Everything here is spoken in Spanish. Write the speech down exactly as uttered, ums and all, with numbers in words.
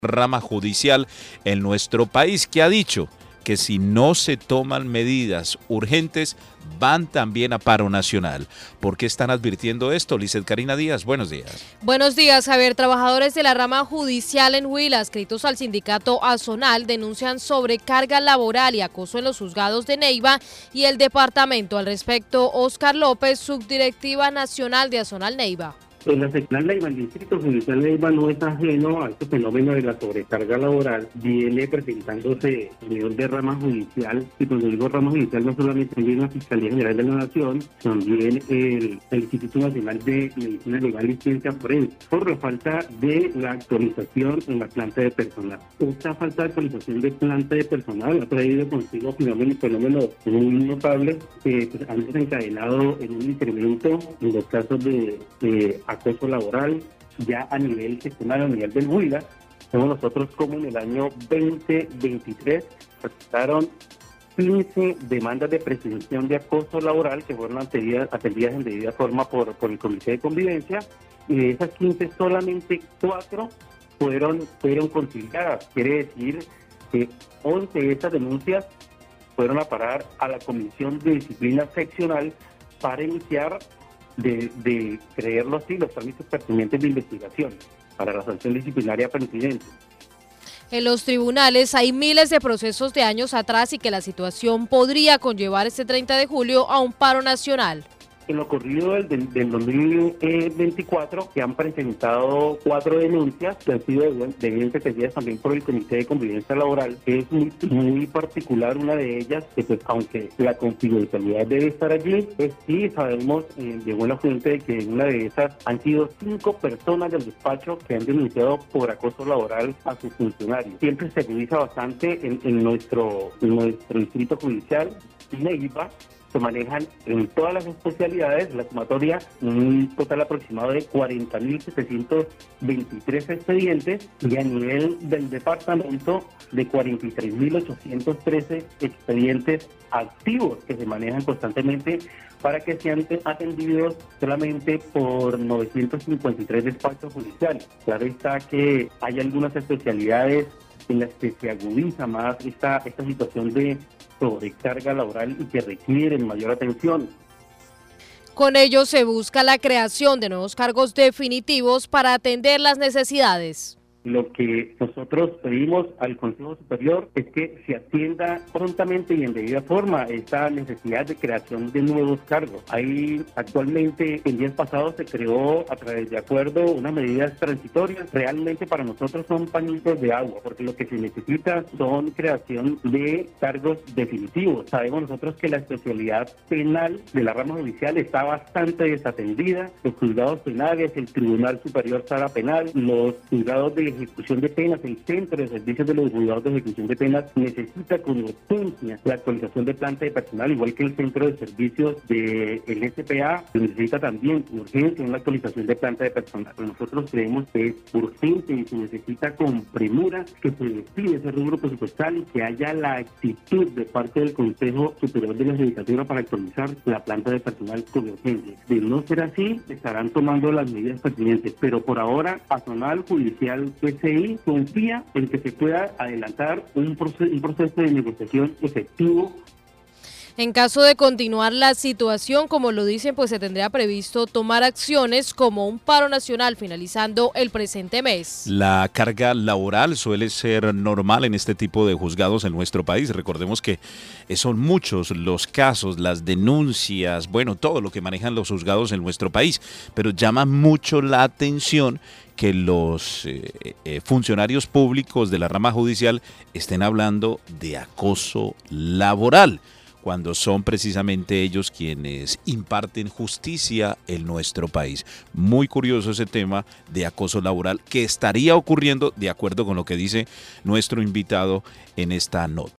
rama judicial en nuestro país, que ha dicho que si no se toman medidas urgentes, van también a paro nacional. ¿Por qué están advirtiendo esto? Lizeth Karina Díaz, buenos días. Buenos días, Javier. Trabajadores de la rama judicial en Huila, adscritos al sindicato Azonal, denuncian sobrecarga laboral y acoso en los juzgados de Neiva y el departamento. Al respecto, Oscar López, subdirectiva nacional de Azonal Neiva. En la seccional Neiva, el distrito judicial Neiva no es ajeno a este fenómeno de la sobrecarga laboral. Viene presentándose a nivel de rama judicial, y cuando digo rama judicial no solamente en la Fiscalía General de la Nación, también el, el Instituto Nacional de Medicina Legal y Ciencia Forense, por la falta de la actualización en la planta de personal. Esta falta de actualización de planta de personal ha traído consigo fenómenos, fenómenos muy notables que pues, han desencadenado en un incremento en los casos de, de acoso laboral ya a nivel seccional, a nivel del Huila. Vemos nosotros como en el año veinte veintitrés presentaron quince demandas de presunción de acoso laboral que fueron atendidas, atendidas en debida forma por, por el Comité de Convivencia, y de esas quince solamente cuatro fueron, fueron conciliadas. Quiere decir que once de estas denuncias fueron a parar a la Comisión de Disciplina Seccional para iniciar De, de creerlo así, los trámites pertinentes de investigación para la sanción disciplinaria pertinente. En los tribunales hay miles de procesos de años atrás y que la situación podría conllevar este treinta de julio a un paro nacional. En lo corrido del, del, del dos mil veinticuatro, que han presentado cuatro denuncias que han sido debidamente atendidas también por el Comité de Convivencia Laboral. Es muy, muy particular una de ellas, que pues aunque la confidencialidad debe estar allí, pues sí sabemos eh, de buena fuente de que en una de esas han sido cinco personas del despacho que han denunciado por acoso laboral a sus funcionarios. Siempre se agudiza bastante en, en, nuestro, en nuestro distrito judicial, Neiva. Se manejan en todas las especialidades, la sumatoria, un total aproximado de cuarenta mil setecientos veintitrés expedientes, y a nivel del departamento de cuarenta y tres mil ochocientos trece expedientes activos que se manejan constantemente para que sean atendidos solamente por novecientos cincuenta y tres despachos judiciales. Claro está que hay algunas especialidades en las que se agudiza más esta, esta situación de sobrecarga laboral y que requieren mayor atención. Con ello se busca la creación de nuevos cargos definitivos para atender las necesidades. Lo que nosotros pedimos al Consejo Superior es que se atienda prontamente y en debida forma esta necesidad de creación de nuevos cargos. Ahí actualmente, en días pasados, se creó a través de acuerdo unas medidas transitorias. Realmente para nosotros son pañitos de agua, porque lo que se necesita son creación de cargos definitivos. Sabemos nosotros que la especialidad penal de la rama judicial está bastante desatendida. Los juzgados penales, el Tribunal Superior Sala Penal, los juzgados de ejecución de penas, el Centro de Servicios de los Juzgados de Ejecución de Penas necesita con urgencia la actualización de planta de personal, igual que el Centro de Servicios del S P A necesita también con urgencia una actualización de planta de personal. Nosotros creemos que es urgente y se necesita con premura que se despide ese rubro presupuestal y que haya la actitud de parte del Consejo Superior de la Judicatura para actualizar la planta de personal con urgencia. De no ser así, estarán tomando las medidas pertinentes, pero por ahora, Azonal Judicial P C I confía en que se pueda adelantar un proceso, un proceso de negociación efectivo. En caso de continuar la situación, como lo dicen, pues se tendría previsto tomar acciones como un paro nacional finalizando el presente mes. La carga laboral suele ser normal en este tipo de juzgados en nuestro país. Recordemos que son muchos los casos, las denuncias, bueno, todo lo que manejan los juzgados en nuestro país, pero llama mucho la atención que los eh, eh, funcionarios públicos de la rama judicial estén hablando de acoso laboral, cuando son precisamente ellos quienes imparten justicia en nuestro país. Muy curioso ese tema de acoso laboral que estaría ocurriendo de acuerdo con lo que dice nuestro invitado en esta nota.